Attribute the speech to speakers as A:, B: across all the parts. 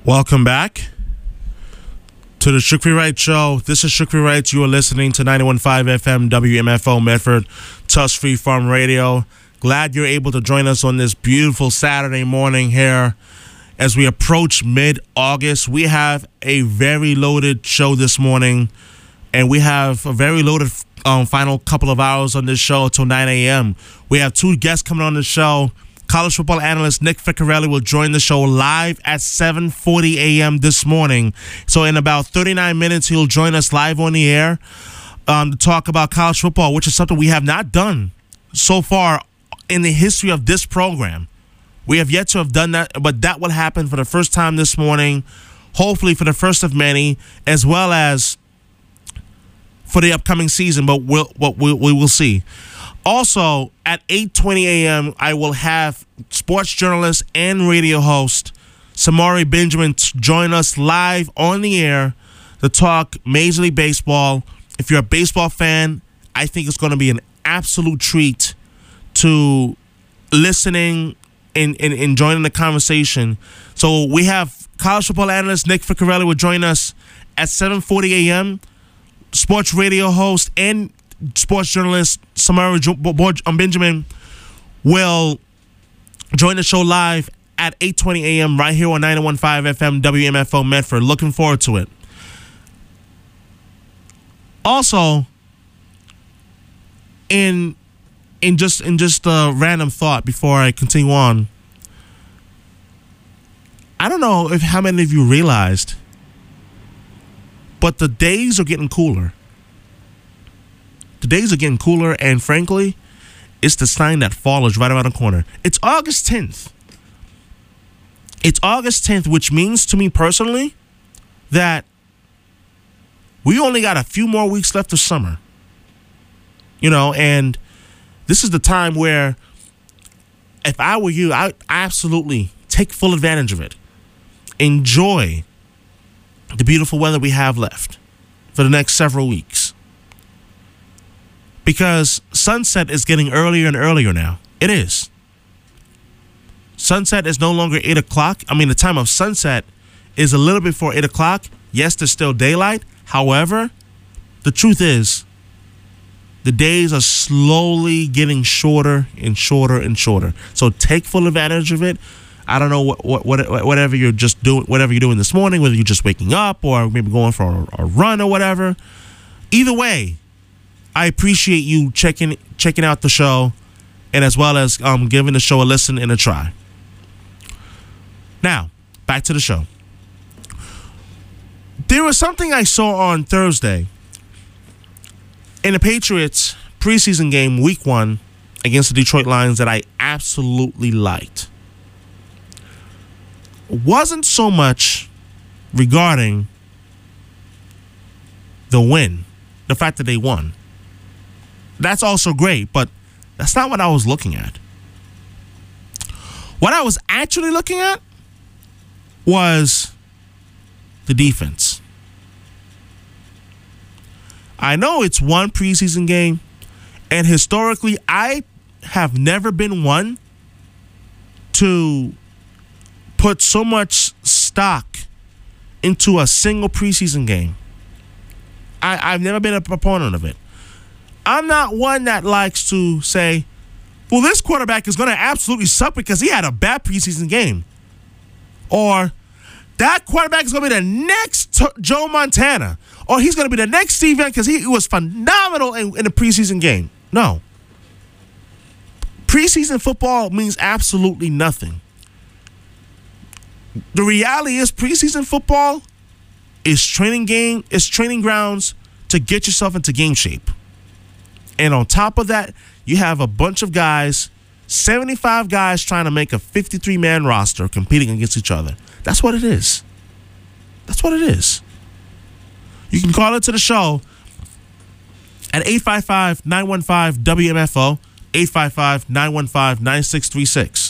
A: Welcome back to the Shukri Wright Show. This is Shukri Wright. You are listening to 91.5 FM WMFO Medford, Tusk Free Farm Radio. Glad you're able to join us on this beautiful Saturday morning here as we approach mid-August. We have a very loaded show this morning, and we have a very loaded final couple of hours on this show until 9 a.m. We have two guests coming on the show. College football analyst Nick Ficcarelli will join the show live at 7:40 a.m. this morning. So in about 39 minutes, he'll join us live on the air to talk about college football, which is something we have not done so far in the history of this program. We have yet to have done that, but that will happen for the first time this morning, hopefully for the first of many, as well as for the upcoming season, but we will see. Also, at 8:20 a.m., I will have sports journalist and radio host Samari Benjamin join us live on the air to talk Major League Baseball. If you're a baseball fan, I think it's going to be an absolute treat to listening and joining the conversation. So we have college football analyst Nick Ficcarelli will join us at 7:40 a.m., sports radio host and sports journalist Samara Benjamin will join the show live at 8:20 a.m. right here on 91.5 FM WMFO Medford. Looking forward to it. Also, in just a random thought before I continue on, I don't know if how many of you realized, but the days are getting cooler. The days are getting cooler, and frankly, it's the sign that fall is right around the corner. It's August 10th. It's August 10th, which means to me personally that we only got a few more weeks left of summer. You know, and this is the time where if I were you, I would absolutely take full advantage of it. Enjoy the beautiful weather we have left for the next several weeks. Because sunset is getting earlier and earlier now. It is. Sunset is no longer 8 o'clock. I mean, the time of sunset is a little before 8 o'clock. Yes, there's still daylight. However, the truth is, the days are slowly getting shorter and shorter and shorter. So take full advantage of it. I don't know whatever you're just doing, whatever you're doing this morning, whether you're just waking up or maybe going for a run or whatever. Either way, I appreciate you checking out the show, and as well as giving the show a listen and a try. Now, back to the show. There was something I saw on Thursday in the Patriots preseason game, week 1, against the Detroit Lions that I absolutely liked. It wasn't so much regarding the win, the fact that they won. That's also great, but that's not what I was looking at. What I was actually looking at was the defense. I know it's one preseason game, and historically, I have never been one to put so much stock into a single preseason game. I've never been a proponent of it. I'm not one that likes to say, well, this quarterback is going to absolutely suck because he had a bad preseason game. Or that quarterback is going to be the next Joe Montana. Or he's going to be the next Steve Young because he was phenomenal in the preseason game. No. Preseason football means absolutely nothing. The reality is preseason football is training grounds to get yourself into game shape. And on top of that, you have a bunch of guys, 75 guys trying to make a 53-man roster competing against each other. That's what it is. That's what it is. You can call into the show at 855-915-WMFO, 855-915-9636.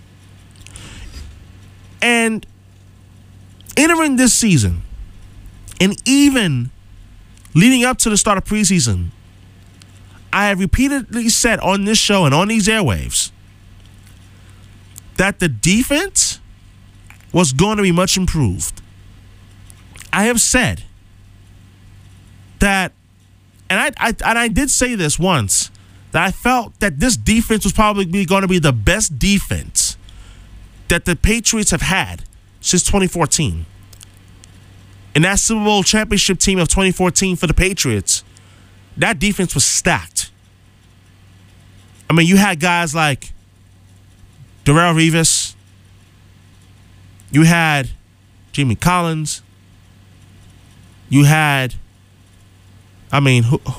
A: And entering this season, and even leading up to the start of preseason, I have repeatedly said on this show and on these airwaves that the defense was going to be much improved. I have said that, and I did say this once, that I felt that this defense was probably going to be the best defense that the Patriots have had since 2014. And that Super Bowl championship team of 2014 for the Patriots, that defense was stacked. I mean, you had guys like Darrelle Revis. You had Jamie Collins. You had, we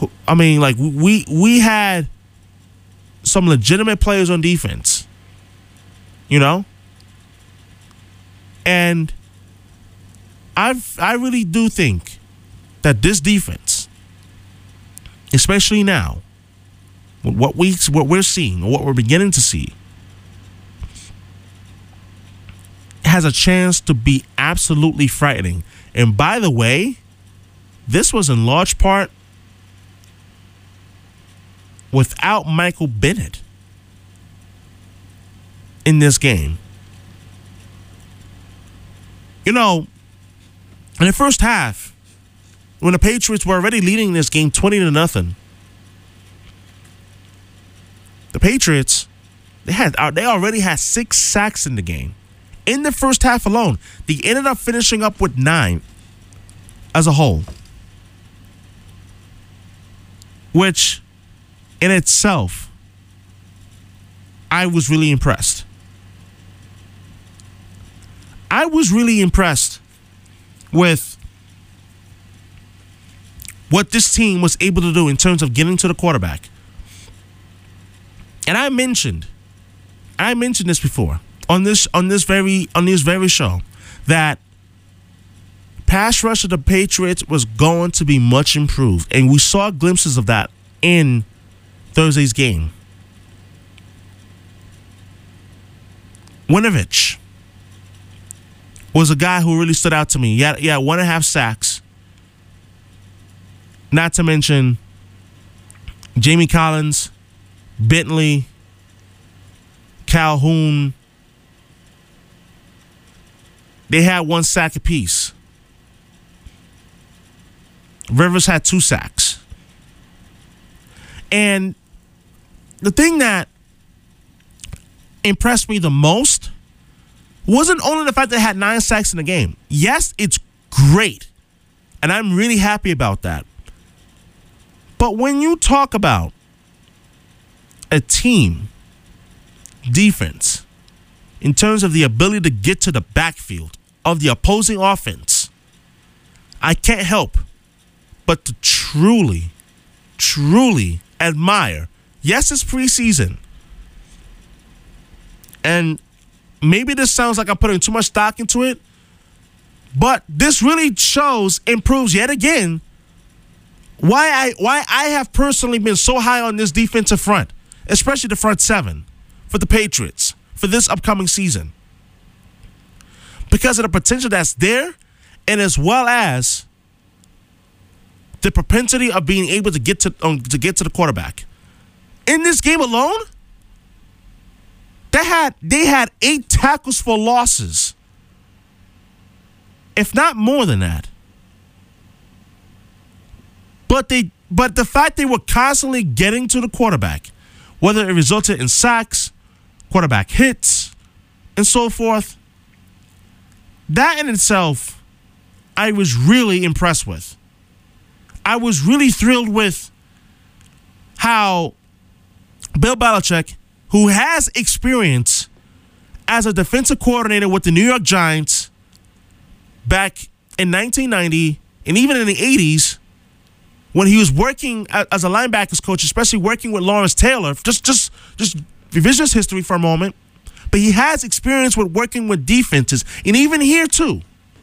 A: had some legitimate players on defense, you know? And I really do think that this defense, especially now, what we're seeing, or what we're beginning to see, has a chance to be absolutely frightening. And by the way, this was in large part without Michael Bennett in this game. You know, in the first half, when the Patriots were already leading this game 20-0, the Patriots, they already had 6 sacks in the game. In the first half alone, they ended up finishing up with 9 as a whole, which in itself, I was really impressed. I was really impressed with what this team was able to do in terms of getting to the quarterback. And I mentioned this before on this very show, that pass rush of the Patriots was going to be much improved, and we saw glimpses of that in Thursday's game. Winovich was a guy who really stood out to me. He had 1.5 sacks. Not to mention Jamie Collins, Bentley, Calhoun. They had 1 sack apiece. Rivers had 2 sacks. And the thing that impressed me the most wasn't only the fact that they had 9 sacks in the game. Yes, it's great, and I'm really happy about that. But when you talk about a team defense in terms of the ability to get to the backfield of the opposing offense, I can't help but to truly, truly admire. Yes, it's preseason, and maybe this sounds like I'm putting too much stock into it, but this really shows and proves yet again why I have personally been so high on this defensive front, especially the front 7 for the Patriots for this upcoming season, because of the potential that's there, and as well as the propensity of being able to get to the quarterback. In this game alone, they had 8 tackles for losses, if not more than that. But the fact they were constantly getting to the quarterback, whether it resulted in sacks, quarterback hits, and so forth, that in itself, I was really impressed with. I was really thrilled with how Bill Belichick, who has experience as a defensive coordinator with the New York Giants back in 1990 and even in the 80s, when he was working as a linebackers coach, especially working with Lawrence Taylor, just revisionist history for a moment, but he has experience with working with defenses, and even here too,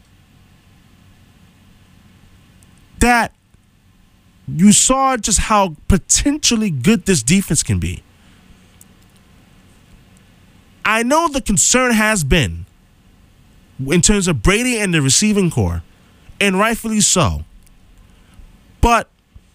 A: that you saw just how potentially good this defense can be. I know the concern has been in terms of Brady and the receiving corps, and rightfully so. But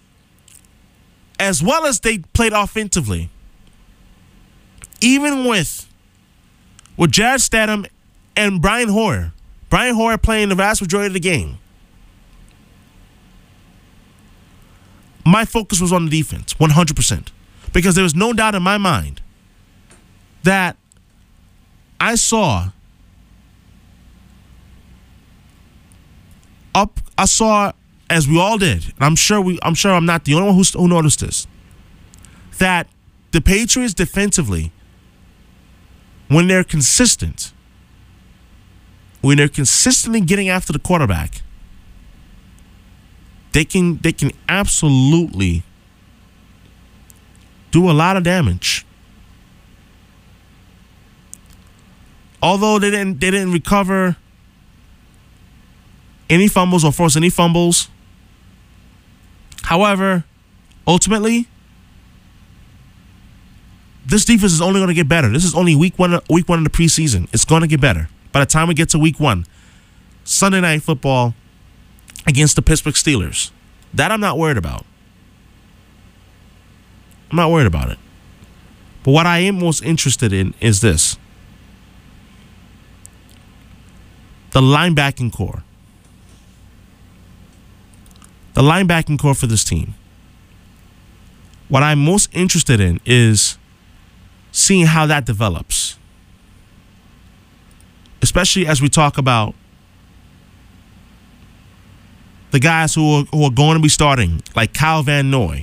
A: as well as they played offensively, even with Jarrett Stidham and Brian Hoyer. Brian Hoyer playing the vast majority of the game. My focus was on the defense, 100%. Because there was no doubt in my mind that I saw, as we all did, and I'm sure I'm not the only one who noticed this, that the Patriots defensively, when they're consistently getting after the quarterback, they can absolutely do a lot of damage. Although they didn't recover any fumbles or force any fumbles. However, ultimately, this defense is only going to get better. This is only week one of the preseason. It's going to get better. By the time we get to week 1, Sunday Night Football against the Pittsburgh Steelers. That I'm not worried about. I'm not worried about it. But what I am most interested in is this. The linebacking core. The linebacking core for this team. What I'm most interested in is seeing how that develops. Especially as we talk about the guys who are going to be starting, like Kyle Van Noy,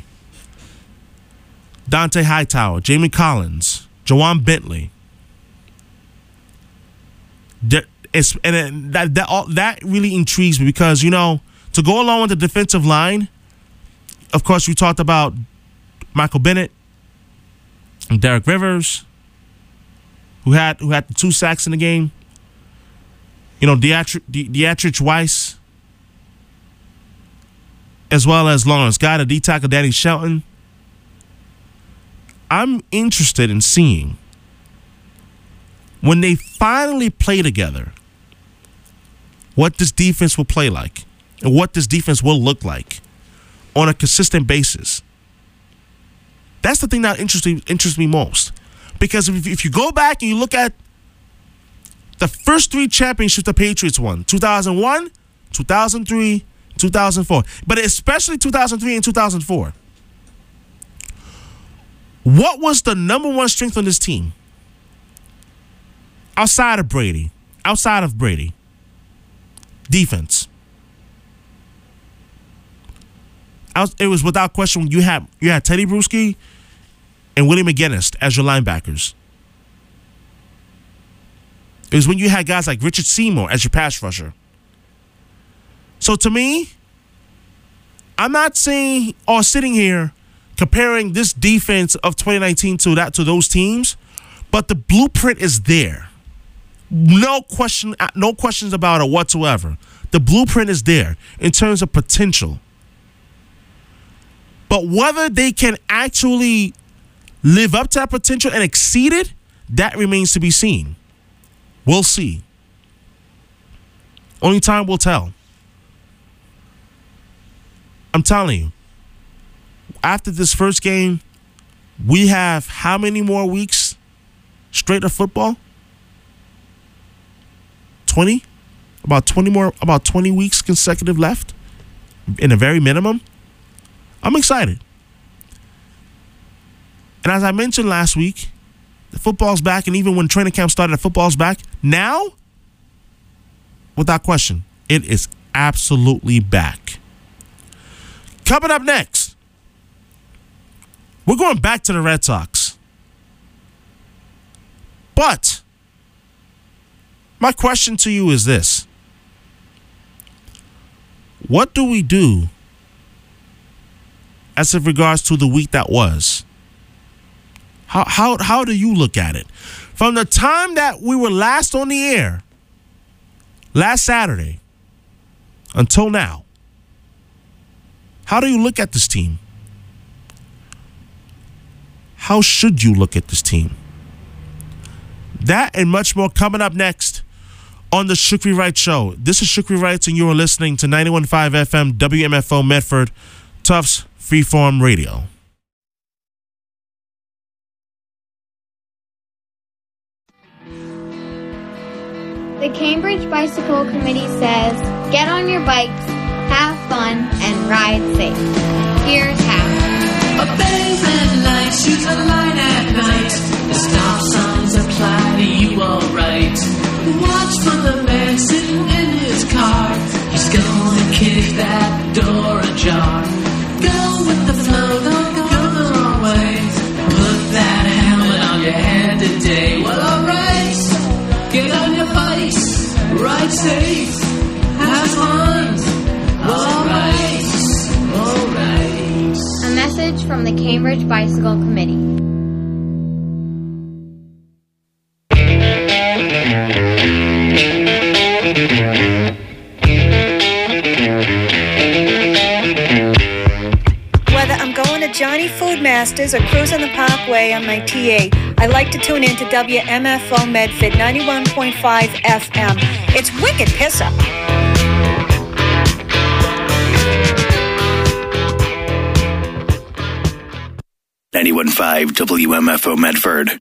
A: Dante Hightower, Jamie Collins, Jawan Bentley. That really intrigues me because, you know, to go along with the defensive line, of course, we talked about Michael Bennett and Derek Rivers, who had the 2 sacks in the game. You know, Dietrich Weiss, as well as Lawrence Guy, the D-tackle Danny Shelton. I'm interested in seeing when they finally play together what this defense will play like and what this defense will look like on a consistent basis. That's the thing that interests me most. Because if you go back and you look at the first 3 championships the Patriots won, 2001, 2003, 2004, but especially 2003 and 2004. What was the number one strength on this team? Outside of Brady. Defense. It was without question you had Teddy Bruschi and Willie McGinnis as your linebackers. It was when you had guys like Richard Seymour as your pass rusher. So to me, I'm not saying or sitting here comparing this defense of 2019 to those teams, but the blueprint is there. No questions about it whatsoever. The blueprint is there in terms of potential. But whether they can actually live up to that potential and exceed it, that remains to be seen. We'll see. Only time will tell. I'm telling you, after this first game, we have how many more weeks straight of football? 20? About 20 weeks consecutive left in a very minimum. I'm excited. And as I mentioned last week, the football's back, and even when training camp started, the football's back. Now, without question, it is absolutely back. Coming up next, we're going back to the Red Sox. But my question to you is this. What do we do as in regards to the week that was? How do you look at it? From the time that we were last on the air, last Saturday, until now, how do you look at this team? How should you look at this team? That and much more coming up next on the Shukri Wright Show. This is Shukri Wright, and you are listening to 91.5 FM WMFO Medford, Tufts Freeform Radio.
B: The Cambridge Bicycle Committee says, get on your bikes, have fun, and ride safe. Here's how.
C: Obey red lights, use the line at night. The stop signs apply to you alright. Watch for the man sitting in his car. He's gonna kick that door ajar. Go with the flow, don't go the wrong way. Put that helmet on your head today. Well, alright, get on your bikes, ride safe, have fun. Alright, alright.
B: A message from the Cambridge Bicycle Committee.
D: Whether I'm going to Johnny Food Masters or cruising the Parkway on my TA, I like to tune in to WMFO Medford 91.5 FM. It's wicked piss up.
E: 91.5 WMFO Medford.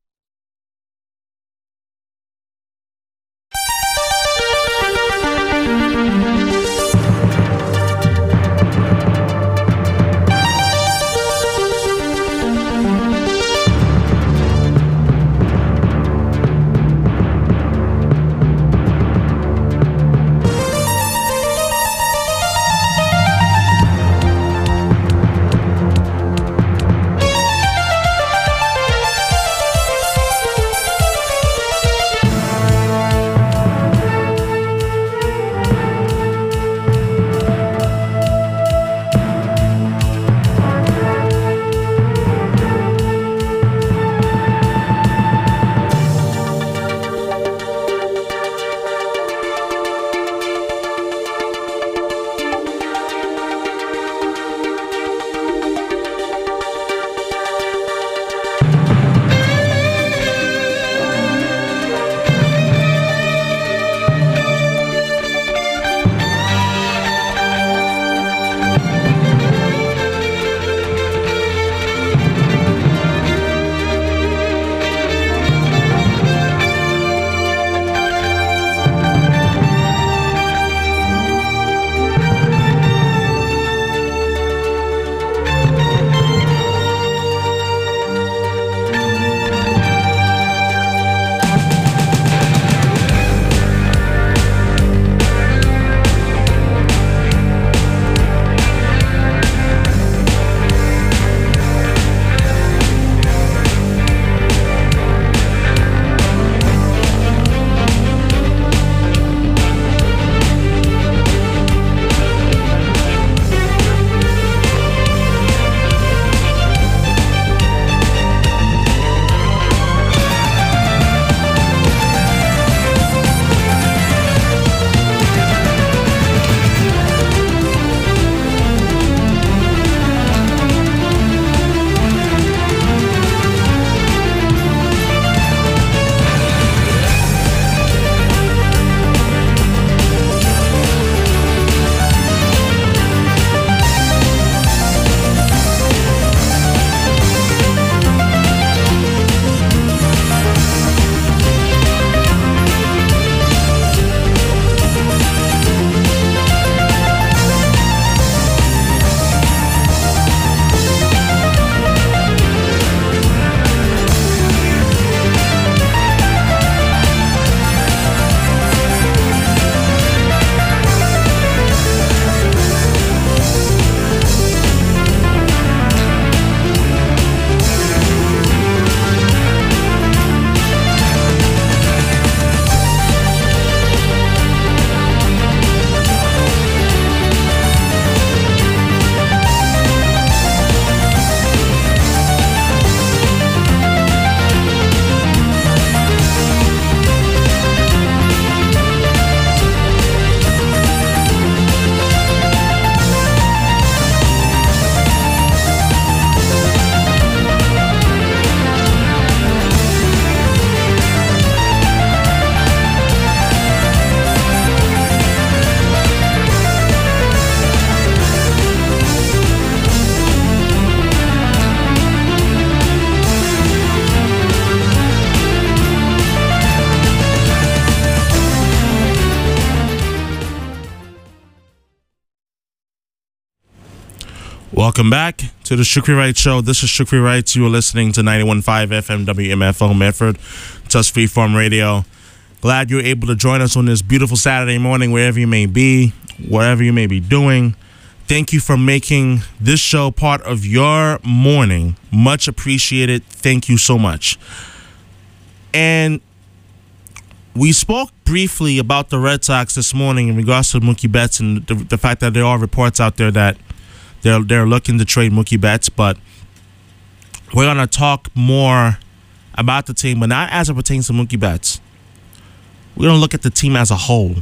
A: Welcome back to the Shukri Wright Show. This is Shukri Wright. You are listening to 91.5 FM WMFO Medford, Tusk Freeform Radio. Glad you're able to join us on this beautiful Saturday morning, wherever you may be, whatever you may be doing. Thank you for making this show part of your morning. Much appreciated. Thank you so much. And we spoke briefly about the Red Sox this morning in regards to Mookie Betts and the fact that there are reports out there that they're looking to trade Mookie Betts, but we're going to talk more about the team, but not as it pertains to Mookie Betts. We're going to look at the team as a whole.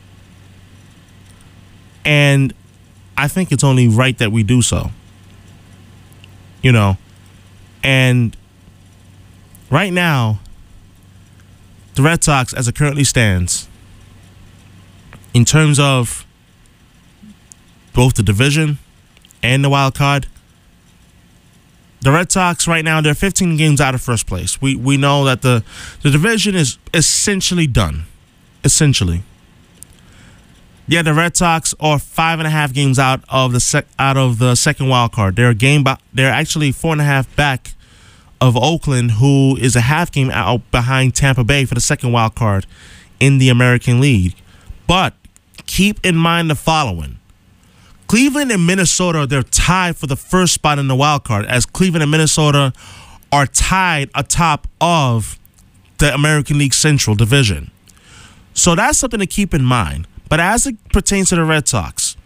A: And I think it's only right that we do so. You know, and right now, the Red Sox, as it currently stands, in terms of both the division and the wild card, the Red Sox right now, they're 15 games out of first place. We know that the division is essentially done. Essentially. Yeah, the Red Sox are 5.5 games out of the second wild card. They're actually 4.5 back of Oakland, who is a half game out behind Tampa Bay for the second wild card in the American League. But keep in mind the following. Cleveland and Minnesota, they're tied for the first spot in the wild card, as Cleveland and Minnesota are tied atop of the American League Central Division. So that's something to keep in mind. But as it pertains to the Red Sox,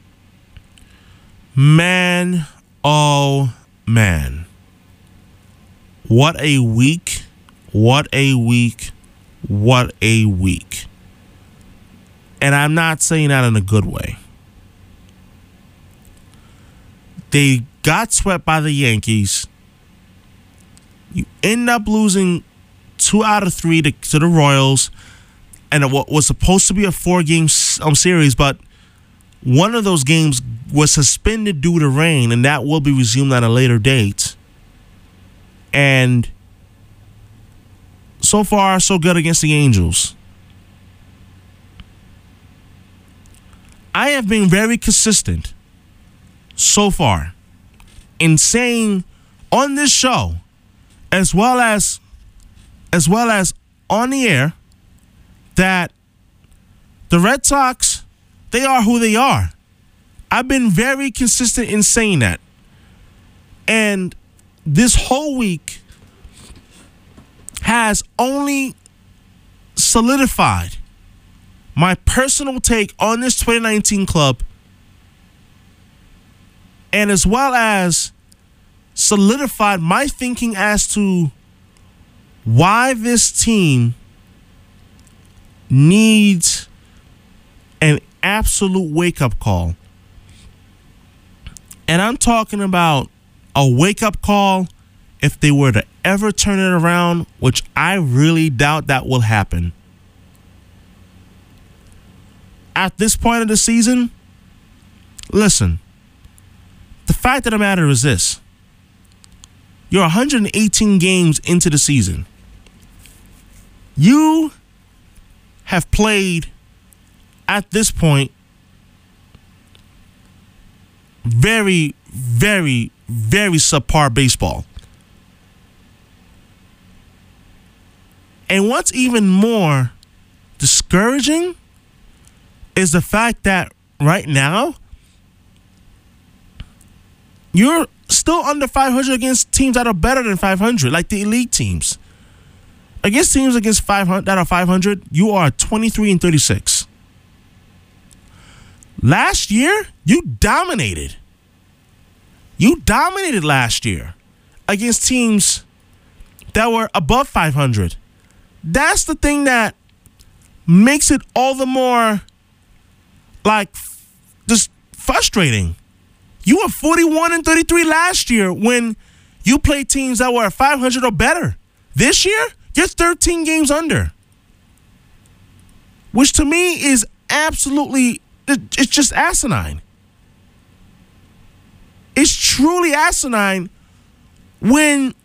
A: man, oh man, what a week, what a week, what a week. And I'm not saying that in a good way. They got swept by the Yankees. You end up losing 2 out of 3 to the Royals, and what was supposed to be a 4-game series, but one of those games was suspended due to rain, and that will be resumed at a later date. And so far, so good against the Angels. I have been very consistent so far in saying on this show, as well as on the air, that the Red Sox, they are who they are. I've been very consistent in saying that. And this whole week has only solidified my personal take on this 2019 club, and as well as solidified my thinking as to why this team needs an absolute wake-up call. And I'm talking about a wake-up call if they were to ever turn it around, which I really doubt that will happen. At this point of the season, listen, the fact of the matter is this. You're 118 games into the season. You have played, at this point, very, very, very subpar baseball. And what's even more discouraging is the fact that right now, you're still under 500 against teams that are better than 500, like the elite teams. Against teams against 500 that are 500, you are 23-36. Last year, you dominated. You dominated last year against teams that were above 500. That's the thing that makes it all the more, like, just frustrating. You were 41-33 last year when you played teams that were 500 or better. This year, you're 13 games under, which to me is absolutely, it's just asinine. It's truly asinine when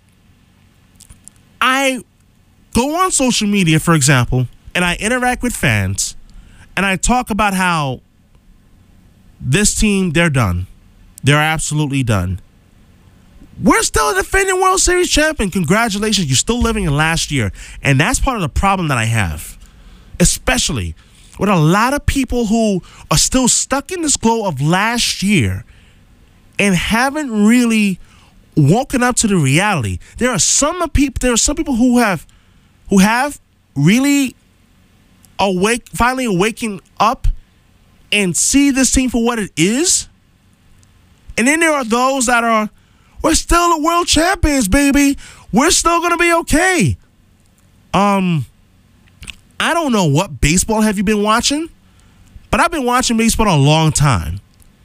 A: I go on social media, for example, and I interact with fans, and I talk about how this team, they're done. They're absolutely done. We're still a defending World Series champion. Congratulations. You're still living in last year. And that's part of the problem that I have. Especially with a lot of people who are still stuck in this glow of last year and haven't really woken up to the reality. There are some people who have really finally awaking up and see this team for what it is. And then there are those that are, we're still the world champions, baby. We're still going to be okay. I don't know what baseball have you been watching, but I've been watching baseball a long time.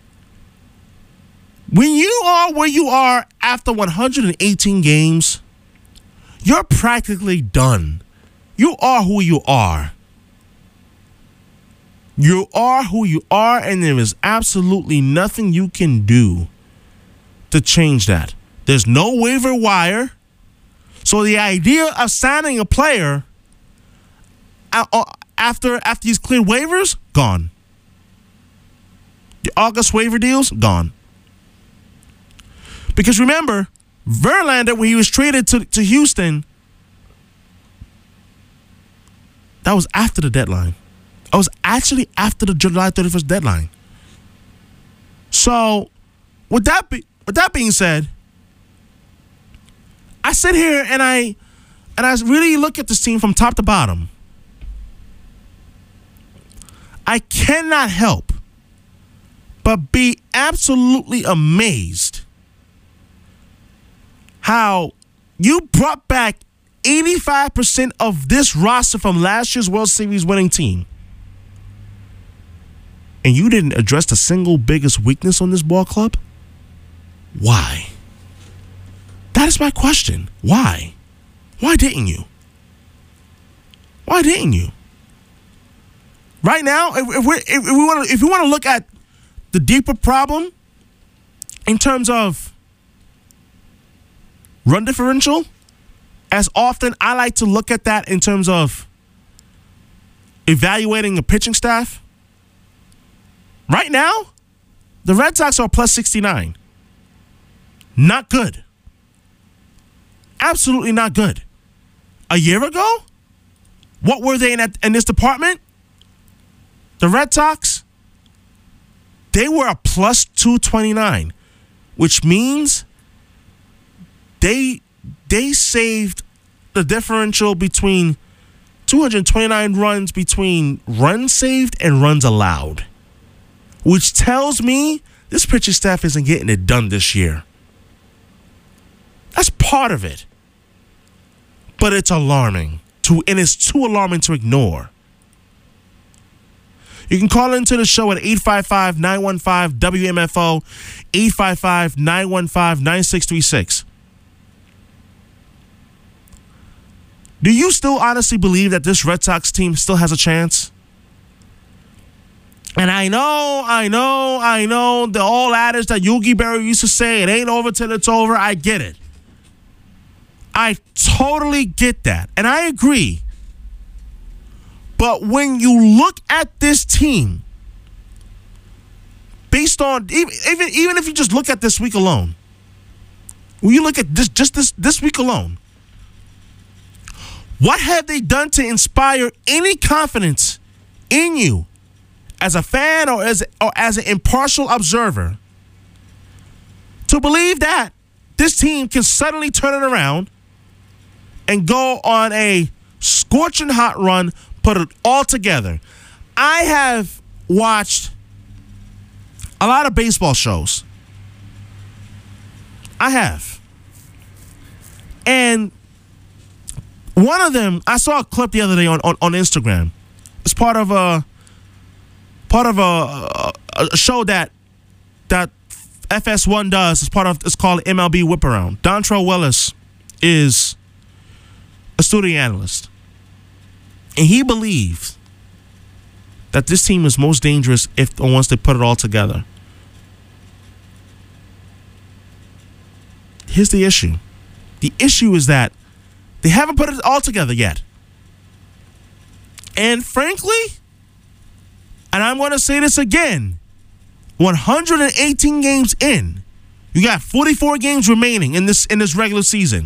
A: When you are where you are after 118 games, you're practically done. You are who you are. You are who you are, and there is absolutely nothing you can do to change that. There's no waiver wire. So the idea of signing a player after he's cleared waivers, gone. The August waiver deals, gone. Because remember, Verlander, when he was traded to Houston, that was after the deadline. It was actually after the July 31st deadline. So, with that being said, I sit here and I really look at this team from top to bottom. I cannot help but be absolutely amazed how you brought back 85% of this roster from last year's World Series winning team. And you didn't address the single biggest weakness on this ball club? Why? That is my question. Why? Why didn't you? Why didn't you? Right now, if we want to look at the deeper problem in terms of run differential, as often I like to look at that in terms of evaluating a pitching staff. Right now, the Red Sox are plus 69. Not good. Absolutely not good. A year ago, what were they in this department? The Red Sox, they were a plus 229, which means they saved the differential between 229 runs between runs saved and runs allowed, which tells me this pitching staff isn't getting it done this year. That's part of it. But it's alarming, and it's too alarming to ignore. You can call into the show at 855-915-WMFO, 855-915-9636. Do you still honestly believe that this Red Sox team still has a chance? And I know the old adage that Yogi Berra used to say, it ain't over till it's over. I get it. I totally get that. And I agree. But when you look at this team, based on, even if you just look at this week alone, when you look at this week alone, what have they done to inspire any confidence in you as a fan or as an impartial observer to believe that this team can suddenly turn it around and go on a scorching hot run, put it all together? I have watched a lot of baseball shows. I have. And one of them, I saw a clip the other day on Instagram. It's part of a show that FS1 does. It's called MLB Whip Around. Dontrell Willis is a studio analyst, and he believes that this team is most dangerous once they put it all together. Here's the issue. The issue is that they haven't put it all together yet. And frankly, and I'm going to say this again, 118 games in. You got 44 games remaining in this regular season.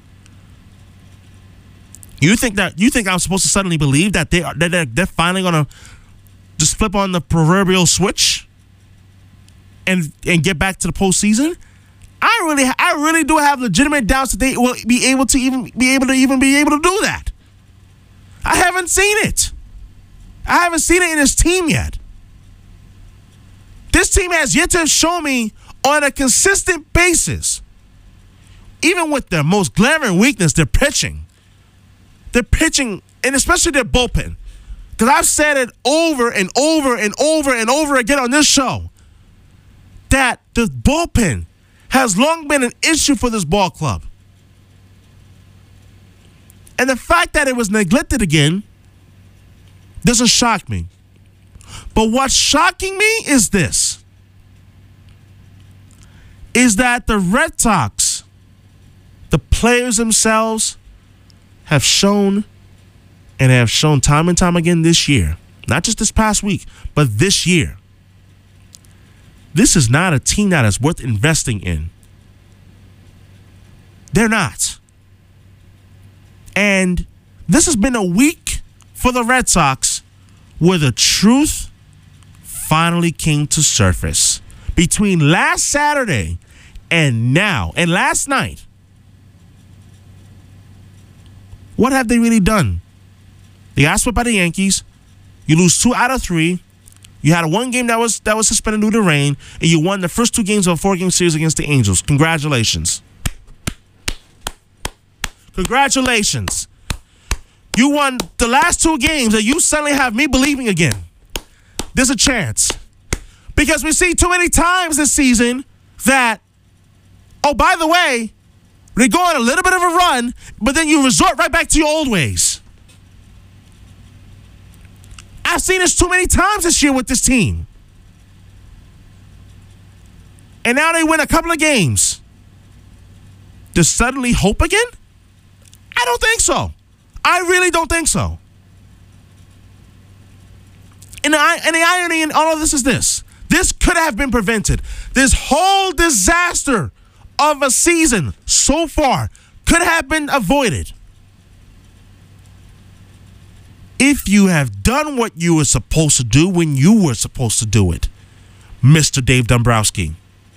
A: You think I'm supposed to suddenly believe that they're finally gonna just flip on the proverbial switch and get back to the postseason? I really do have legitimate doubts that they will be able to be able to do that. I haven't seen it. I haven't seen it in this team yet. This team has yet to show me on a consistent basis, even with their most glaring weakness, their pitching. Their pitching, and especially their bullpen. Because I've said it over and over and over and over again on this show that the bullpen has long been an issue for this ball club. And the fact that it was neglected again doesn't shock me. But what's shocking me is this. Is that the Red Sox, the players themselves, have shown time and time again this year, not just this past week, but this year, this is not a team that is worth investing in. They're not. And this has been a week for the Red Sox where the truth finally came to surface. Between last Saturday and now, and last night, what have they really done? They got swept by the Yankees. You lose 2 out of 3. You had one game that was suspended due to rain, and you won the first 2 games of a 4-game series against the Angels. Congratulations. Congratulations. You won the last 2 games, and you suddenly have me believing again. There's a chance. Because we see too many times this season that, oh, by the way, they go on a little bit of a run, but then you resort right back to your old ways. I've seen this too many times this year with this team. And now they win a couple of games. Does suddenly hope again? I don't think so. I really don't think so. And the irony in all of this is this. This could have been prevented. This whole disaster of a season so far could have been avoided if you have done what you were supposed to do when you were supposed to do it, Mr. Dave Dombrowski.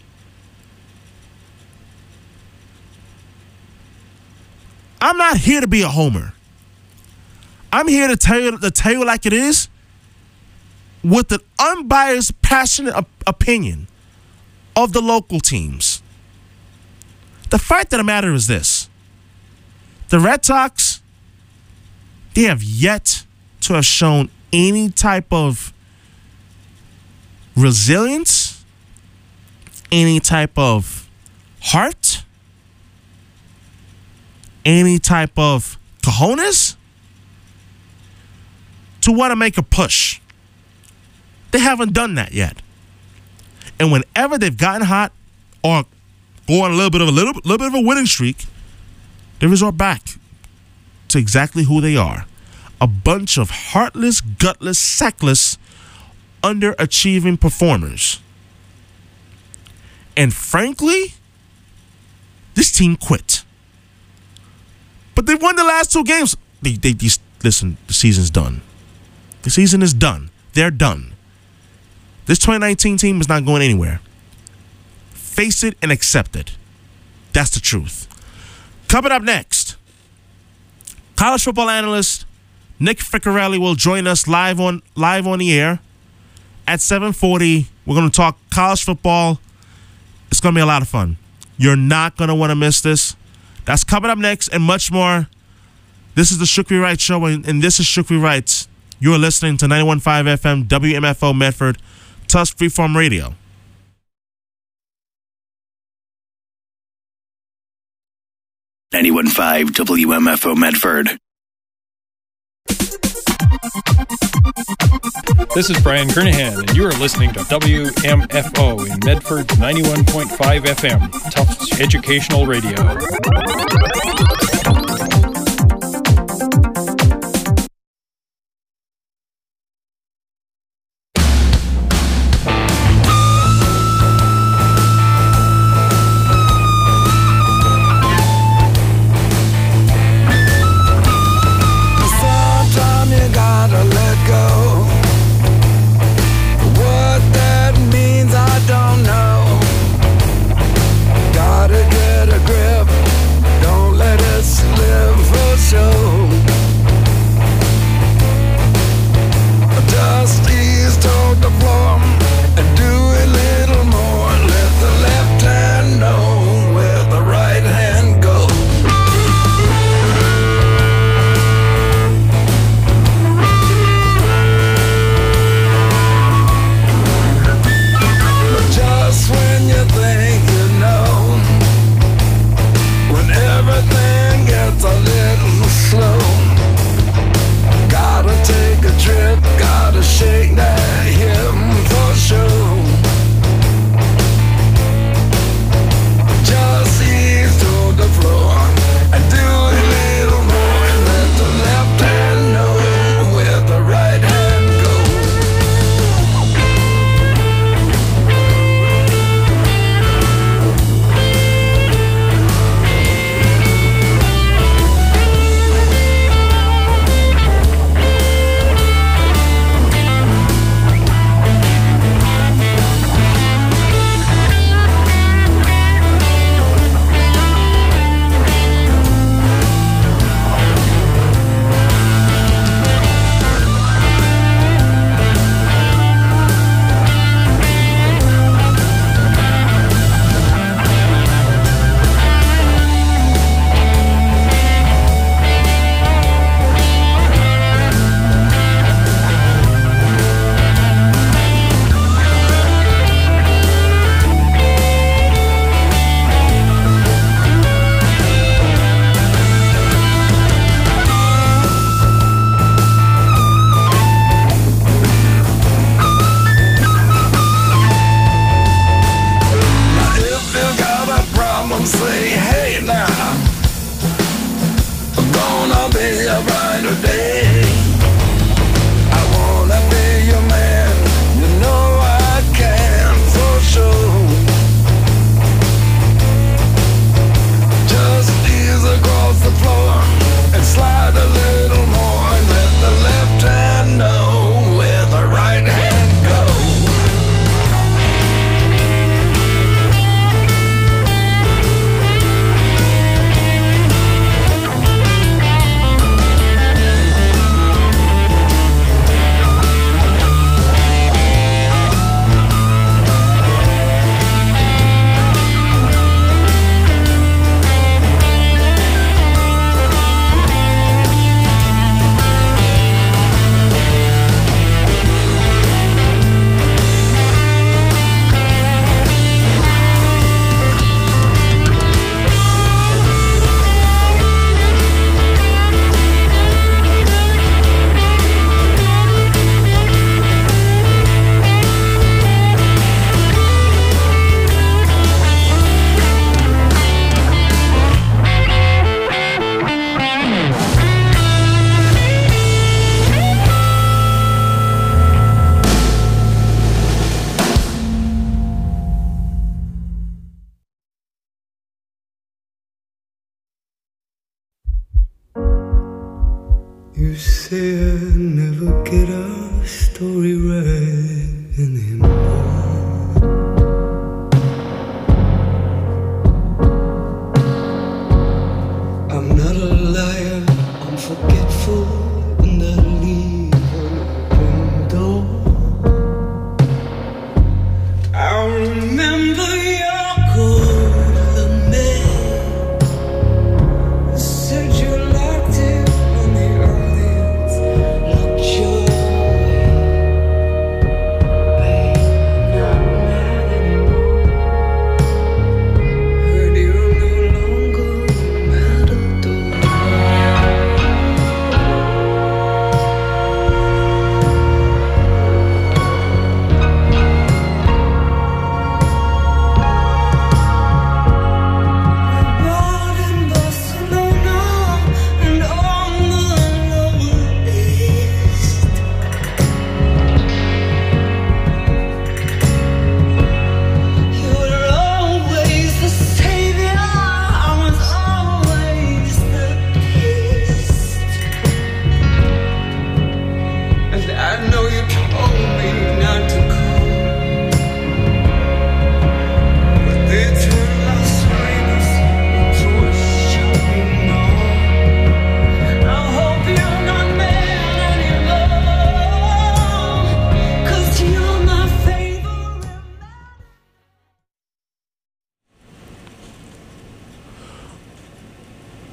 A: I'm not here to be a homer. I'm here to tell you like it is, with an unbiased, passionate opinion of the local teams. The fact of the matter is this. The Red Sox, they have yet to have shown any type of resilience, any type of heart, any type of cojones to want to make a push. They haven't done that yet. And whenever they've gotten hot or go on a little bit of a winning streak, they resort back to exactly who they are. A bunch of heartless, gutless, sackless, underachieving performers. And frankly, this team quit. But they won the last 2 games. Listen, the season's done. The season is done. They're done. This 2019 team is not going anywhere. Face it and accept it. That's the truth. Coming up next, college football analyst Nick Ficcarelli will join us live on the air at 7:40. We're going to talk college football. It's going to be a lot of fun. You're not going to want to miss this. That's coming up next and much more. This is the Shukri Wright Show, and this is Shukri Wright. You're listening to 91.5 FM WMFO Medford, Tusk Freeform Radio.
E: .5 WMFO Medford.
F: This is Brian Kernahan, and you are listening to WMFO in Medford 91.5 FM, Tufts Educational Radio.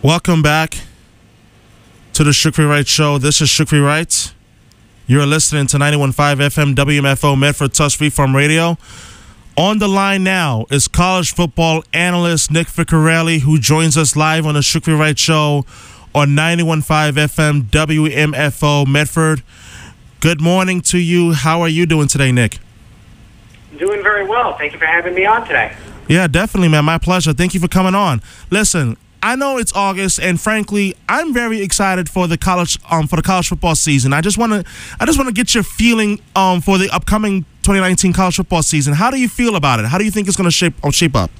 A: Welcome back to the Shukri Wright Show. This is Shukri Wright. You're listening to 91.5 FM WMFO Medford Touch Freeform Radio. On the line now is college football analyst Nick Ficarelli, who joins us live on the Shukri Wright Show on 91.5 FM WMFO Medford. Good morning to you. How are you doing today, Nick?
G: Doing very well. Thank you for having me on today.
A: Yeah, definitely, man. My pleasure. Thank you for coming on. Listen, I know it's August, and frankly, I'm very excited for the college football season. I just want to get your feeling for the upcoming 2019 college football season. How do you feel about it? How do you think it's going to shape up?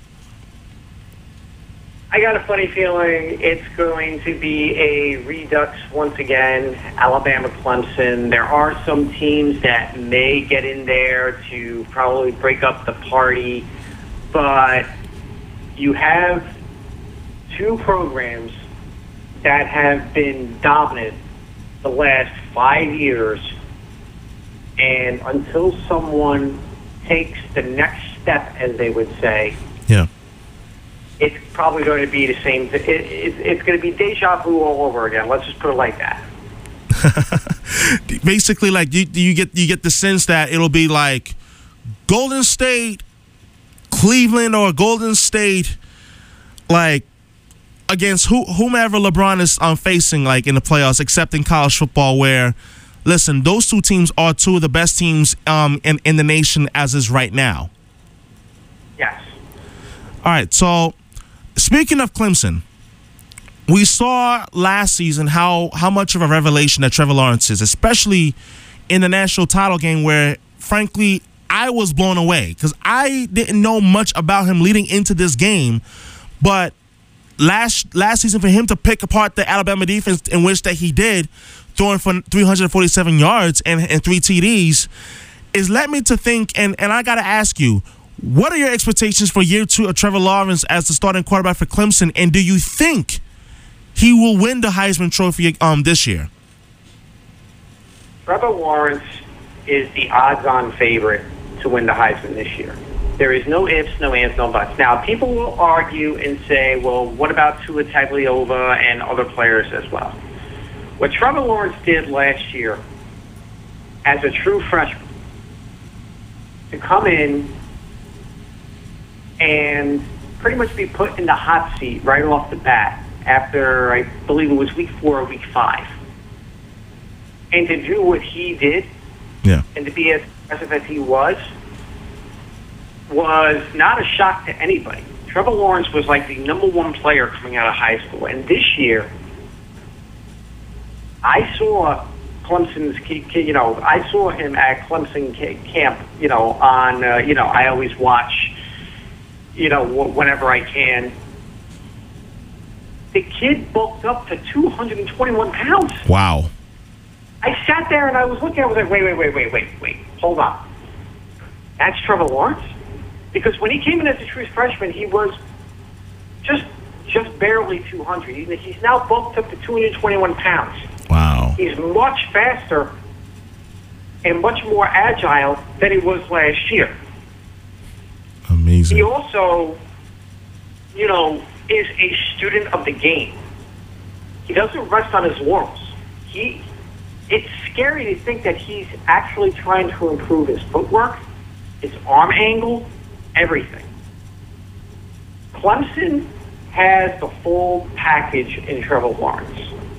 G: I got a funny feeling it's going to be a redux once again. Alabama, Clemson. There are some teams that may get in there to probably break up the party, but you have two programs that have been dominant the last 5 years, and until someone takes the next step, as they would say,
A: yeah,
G: it's probably going to be the same. It's going to be deja vu all over again. Let's just put it like that.
A: Basically, like you get the sense that it'll be like Golden State, Cleveland, or Golden State, like against whomever LeBron is facing, like in the playoffs, except in college football, where, listen, those two teams are two of the best teams in the nation as is right now.
G: Yes.
A: All right, so speaking of Clemson, we saw last season how much of a revelation that Trevor Lawrence is, especially in the national title game, where, frankly, I was blown away because I didn't know much about him leading into this game, but last season for him to pick apart the Alabama defense in which that he did, throwing for 347 yards and 3 TDs, is led me to think, and I got to ask you, what are your expectations for year 2 of Trevor Lawrence as the starting quarterback for Clemson, and do you think he will win the Heisman Trophy this year?
G: Trevor Lawrence is the odds-on favorite to win the Heisman this year. There is no ifs, no ands, no buts. Now, people will argue and say, well, what about Tua Tagovailoa and other players as well? What Trevor Lawrence did last year as a true freshman, to come in and pretty much be put in the hot seat right off the bat after, I believe it was week 4 or week 5. And to do what he did,
A: yeah,
G: and to be as impressive as he was not a shock to anybody. Trevor Lawrence was like the number 1 player coming out of high school. And this year, I saw Clemson's, I saw him at Clemson camp, on, I always watch, whenever I can. The kid bulked up to 221 pounds.
A: Wow.
G: I sat there and I was looking, I was like, wait, hold on. That's Trevor Lawrence? Because when he came in as a true freshman, he was just barely 200. He's now bulked up to 221 pounds.
A: Wow.
G: He's much faster and much more agile than he was last year.
A: Amazing.
G: He also, is a student of the game. He doesn't rest on his laurels. It's scary to think that he's actually trying to improve his footwork, his arm angle, everything. Clemson has the full package in Trevor Lawrence.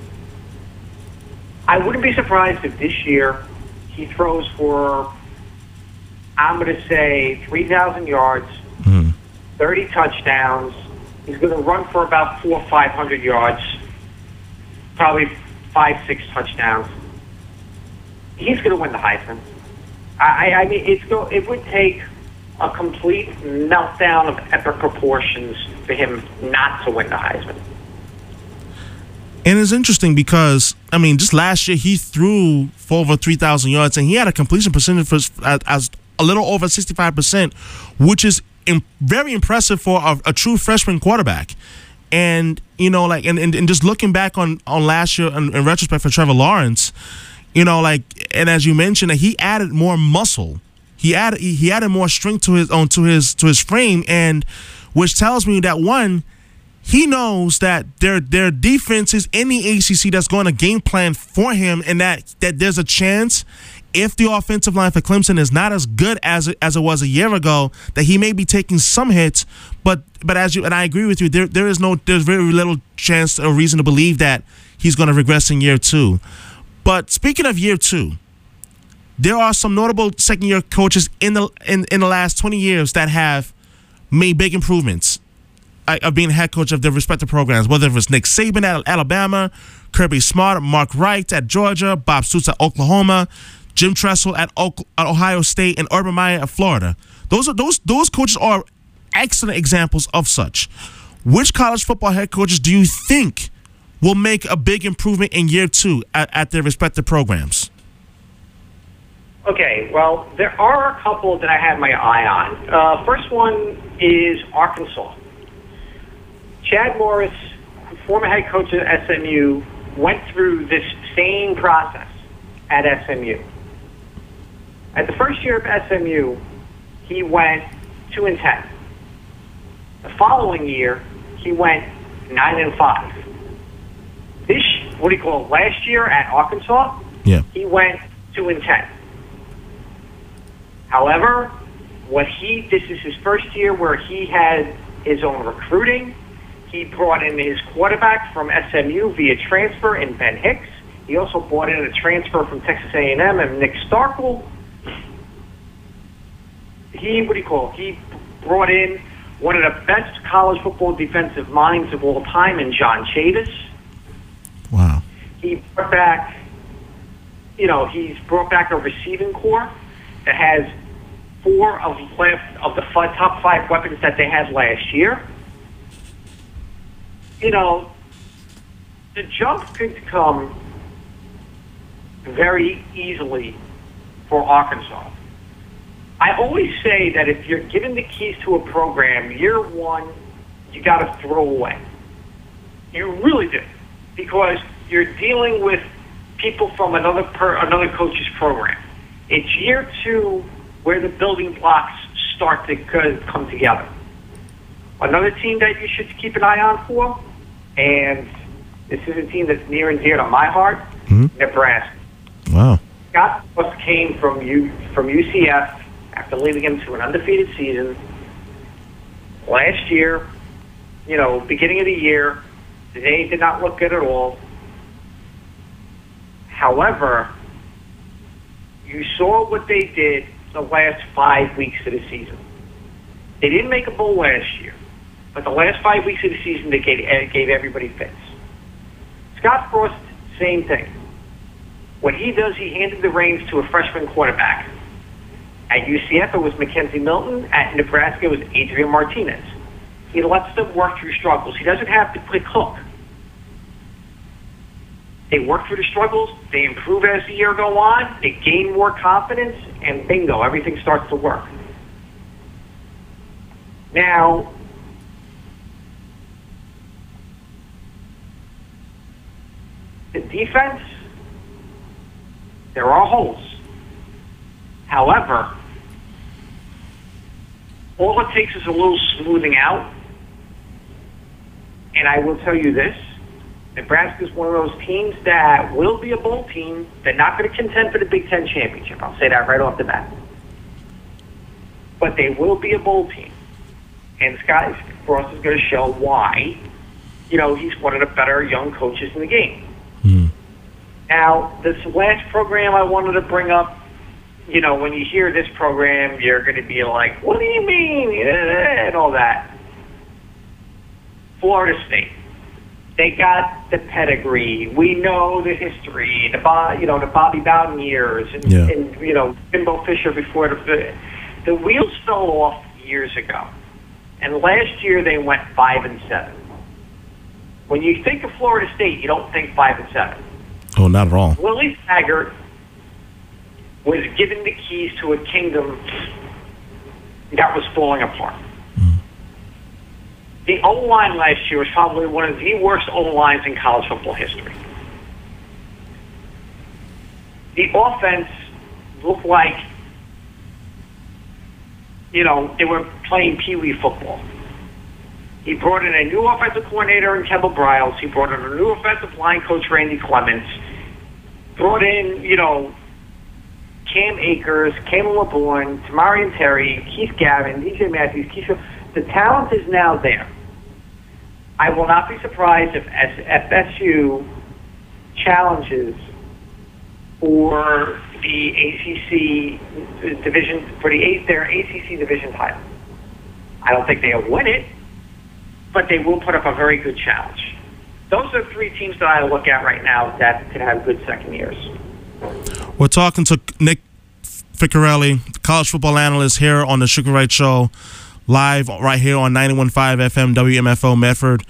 G: I wouldn't be surprised if this year he throws for, I'm going to say, 3,000 yards, 30 touchdowns. He's going to run for about 400 or 500 yards, probably 5-6 touchdowns. He's going to win the Heisman. I mean, it would take a complete meltdown of epic proportions for him not to win the Heisman.
A: And it's interesting because, I mean, just last year he threw for over 3,000 yards and he had a completion percentage as a little over 65%, which is very impressive for a true freshman quarterback. And, and just looking back on last year in retrospect for Trevor Lawrence, and as you mentioned, he added more muscle. He added more strength to his frame, and which tells me that, one, he knows that there are defenses in the ACC that's going to game plan for him, and that there's a chance, if the offensive line for Clemson is not as good as it was a year ago, that he may be taking some hits. But I agree with you, there's very little chance or reason to believe that he's going to regress in year 2. But speaking of year 2, there are some notable second-year coaches in the last 20 years that have made big improvements of being head coach of their respective programs, whether it was Nick Saban at Alabama, Kirby Smart, Mark Wright at Georgia, Bob Stoops at Oklahoma, Jim Tressel at Ohio State, and Urban Meyer at Florida. Those coaches are excellent examples of such. Which college football head coaches do you think will make a big improvement in year 2 at their respective programs?
G: Okay, well, there are a couple that I had my eye on. First one is Arkansas. Chad Morris, former head coach at SMU, went through this same process at SMU. At the first year of SMU, he went 2-10. The following year, he went 9-5. Last year at Arkansas, he went 2-10. However, this is his first year where he had his own recruiting. He brought in his quarterback from SMU via transfer in Ben Hicks. He also brought in a transfer from Texas A&M and Nick Starkel. He brought in one of the best college football defensive minds of all time in John Chavis.
A: Wow.
G: He brought back, he's brought back a receiving corps that has 4 of the top 5 weapons that they had last year. The jump could come very easily for Arkansas. I always say that if you're given the keys to a program, year 1, you got to throw away. You really do, because you're dealing with people from another coach's program. It's year 2 where the building blocks start to come together. Another team that you should keep an eye on for, and this is a team that's near and dear to my heart, Nebraska.
A: Wow.
G: Scott Frost came from UCF after leading him to an undefeated season. Last year, beginning of the year, they did not look good at all. However, you saw what they did the last 5 weeks of the season. They didn't make a bowl last year, but the last 5 weeks of the season, they gave everybody fits. Scott Frost, same thing. What he does, he handed the reins to a freshman quarterback. At UCF, it was Mackenzie Milton. At Nebraska, it was Adrian Martinez. He lets them work through struggles. He doesn't have the quick hook. They work through the struggles. They improve as the year goes on. They gain more confidence, and bingo, everything starts to work. Now, the defense, there are holes. However, all it takes is a little smoothing out. And I will tell you this, Nebraska is one of those teams that will be a bowl team. They're not going to contend for the Big Ten championship. I'll say that right off the bat. But they will be a bowl team. And Scott Frost is going to show why, he's one of the better young coaches in the game. Now, this last program I wanted to bring up, when you hear this program, you're going to be like, what do you mean? And all that. Florida State. They got the pedigree. We know the history, the Bobby Bowden years, and Jimbo Fisher before the wheels fell off years ago. And last year they went 5-7. When you think of Florida State, you don't think 5-7.
A: Oh, not at all.
G: Willie Taggart was given the keys to a kingdom that was falling apart. The O-line last year was probably one of the worst O-lines in college football history. The offense looked like, they were playing Pee Wee football. He brought in a new offensive coordinator in Kendall Briles. He brought in a new offensive line coach, Randy Clements. Brought in, Cam Akers, Caleb LeBourne, Tamarian Terry, Keith Gavin, DJ Matthews, Keisha. The talent is now there. I will not be surprised if FSU challenges for the ACC division, their ACC division title. I don't think they'll win it, but they will put up a very good challenge. Those are three teams that I look at right now that could have good second years.
A: We're talking to Nick Ficcarelli, college football analyst here on the Sugar Wright Show, live right here on 91.5 FM WMFO Medford.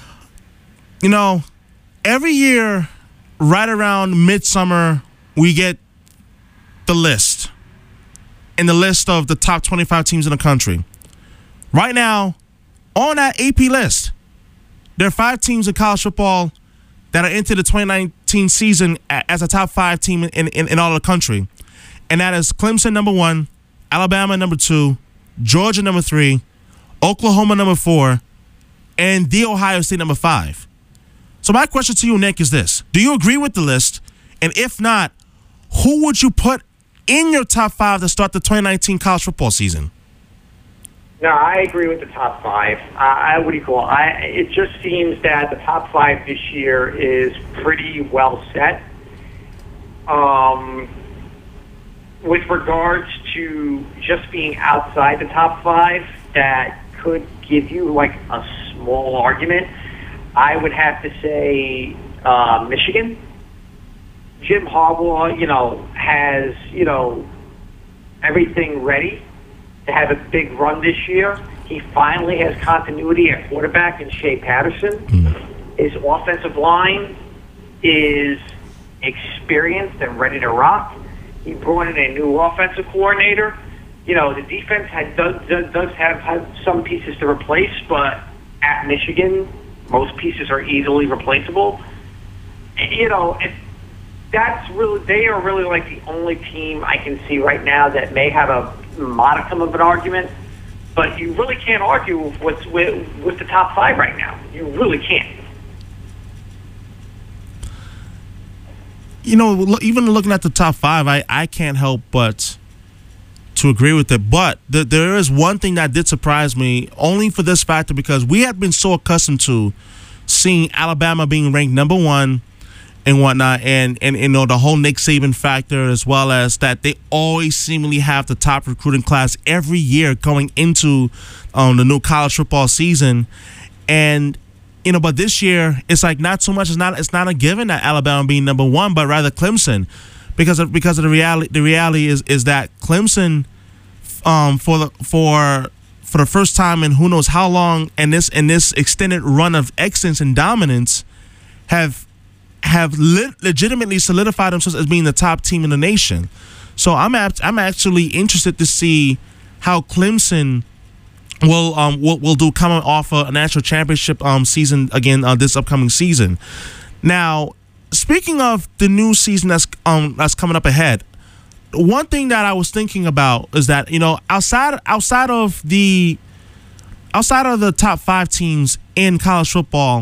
A: Every year, right around midsummer, we get the list. And the list of the top 25 teams in the country. Right now, on that AP list, there are 5 teams in college football that are into the 2019 season as a top 5 team in all of the country. And that is Clemson, number 1, Alabama, number 2, Georgia, number 3, Oklahoma, number 4, and The Ohio State, number 5. So my question to you, Nick, is this. Do you agree with the list? And if not, who would you put in your top 5 to start the 2019 college football season?
G: No, I agree with the top 5. It just seems that the top 5 this year is pretty well set. With regards to just being outside the top 5, that could give you like a small argument. I would have to say Michigan. Jim Harbaugh, has, everything ready to have a big run this year. He finally has continuity at quarterback in Shea Patterson. His offensive line is experienced and ready to rock. He brought in a new offensive coordinator. The defense does have some pieces to replace, but at Michigan, most pieces are easily replaceable. They are really like the only team I can see right now that may have a modicum of an argument, but you really can't argue with the top 5 right now. You really can't.
A: Even looking at the top 5, I can't help but to agree with it. But there is one thing that did surprise me, only for this factor, because we had been so accustomed to seeing Alabama being ranked number 1 and whatnot, and the whole Nick Saban factor, as well as that they always seemingly have the top recruiting class every year going into the new college football season. And but this year it's like not so much. It's not a given that Alabama being number 1, but rather Clemson, because of the reality. The reality is that Clemson, for the first time in who knows how long, and this extended run of excellence and dominance, have legitimately solidified themselves as being the top team in the nation. So I'm actually interested to see how Clemson will do coming off a national championship season again this upcoming season. Now, speaking of the new season that's coming up ahead, one thing that I was thinking about is that outside of the top 5 teams in college football,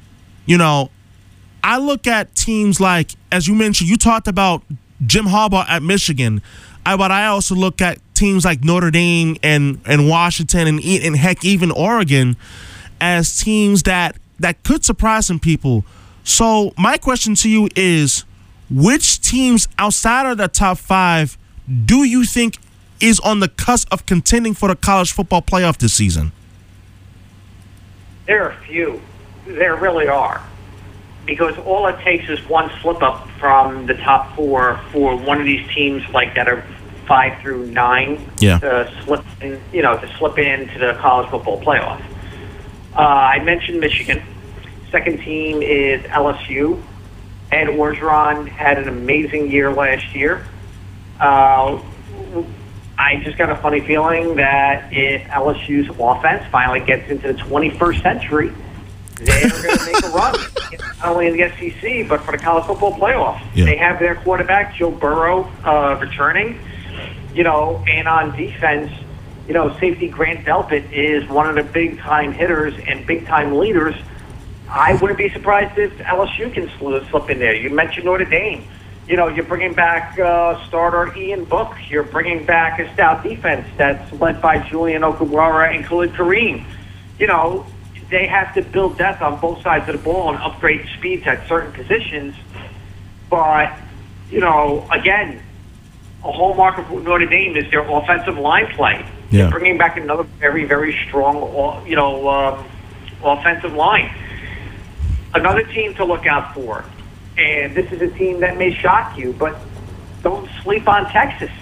A: I look at teams like, as you mentioned, you talked about Jim Harbaugh at Michigan, but I also look at teams like Notre Dame and Washington and heck, even Oregon as teams that could surprise some people. So my question to you is, which teams outside of the top 5 do you think is on the cusp of contending for the college football playoff this season?
G: There are a few. There really are. Because all it takes is one slip up from the top 4 for one of these teams like that are 5 through 9 to slip into the college football playoff. I mentioned Michigan. Second team is LSU. Ed Orgeron had an amazing year last year. I just got a funny feeling that if LSU's offense finally gets into the 21st century, they're going to make a run, not only in the SEC, but for the college football playoff. Yeah. They have their quarterback, Joe Burrow, returning, and on defense, safety Grant Delpit is one of the big-time hitters and big-time leaders. I wouldn't be surprised if LSU can slip in there. You mentioned Notre Dame. You're bringing back starter Ian Book. You're bringing back a stout defense that's led by Julian Okwara and Khalid Kareem. They have to build depth on both sides of the ball and upgrade speeds at certain positions. But, again, a hallmark of Notre Dame is their offensive line play.
A: Yeah.
G: They're bringing back another very, very strong, offensive line. Another team to look out for, and this is a team that may shock you, but don't sleep on Texas.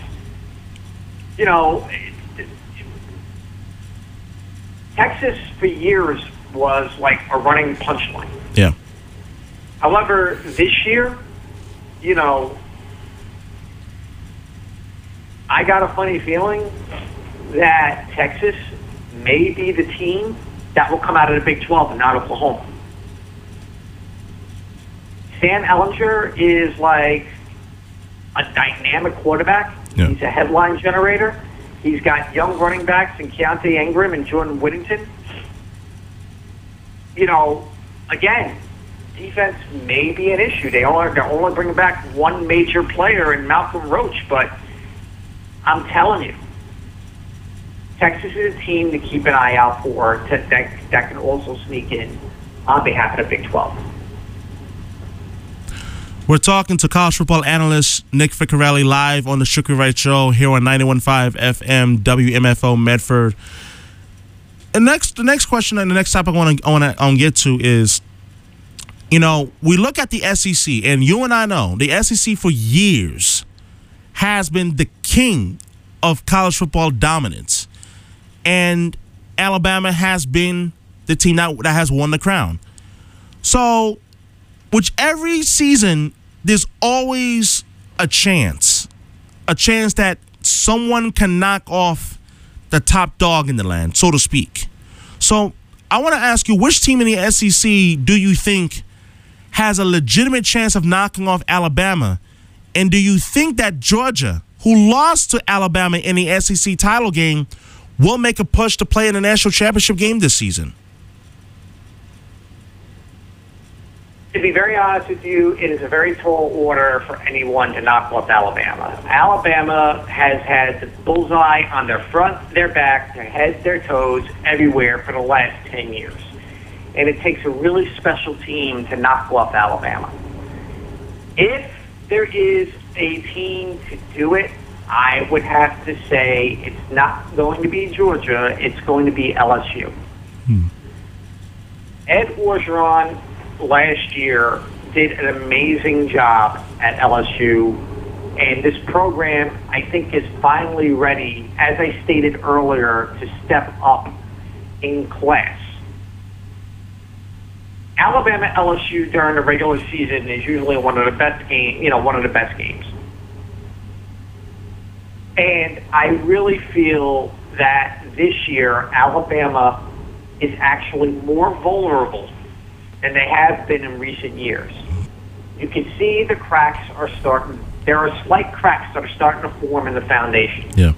G: Texas for years was like a running punchline.
A: Yeah.
G: However, this year, I got a funny feeling that Texas may be the team that will come out of the Big 12 and not Oklahoma. Sam Ehlinger is like a dynamic quarterback.
A: Yeah.
G: He's a headline generator. He's got young running backs in Keontae Ingram and Jordan Whittington. Again, defense may be an issue. They're only bringing back one major player in Malcolm Roach, but I'm telling you, Texas is a team to keep an eye out for that can also sneak in on behalf of the Big 12.
A: We're talking to college football analyst Nick Ficarelli live on the Shukri Wright Show here on 91.5 FM WMFO Medford. And the next question and the next topic I want to get to is, we look at the SEC, and you and I know the SEC for years has been the king of college football dominance, and Alabama has been the team that has won the crown. So, which every season there's always a chance that someone can knock off the top dog in the land, so to speak. So I want to ask you, which team in the SEC do you think has a legitimate chance of knocking off Alabama? And do you think that Georgia, who lost to Alabama in the SEC title game, will make a push to play in the national championship game this season?
G: To be very honest with you, it is a very tall order for anyone to knock off Alabama. Alabama has had the bullseye on their front, their back, their heads, their toes, everywhere for the last 10 years. And it takes a really special team to knock off Alabama. If there is a team to do it, I would have to say it's not going to be Georgia, it's going to be LSU. Ed Orgeron last year did an amazing job at LSU, and this program, I think, is finally ready, as I stated earlier, to step up in class. Alabama LSU during the regular season is usually one of the best games. And I really feel that this year Alabama is actually more vulnerable than they have been in recent years. You can see the cracks are starting. There are slight cracks that are starting to form in the foundation.
A: Yeah.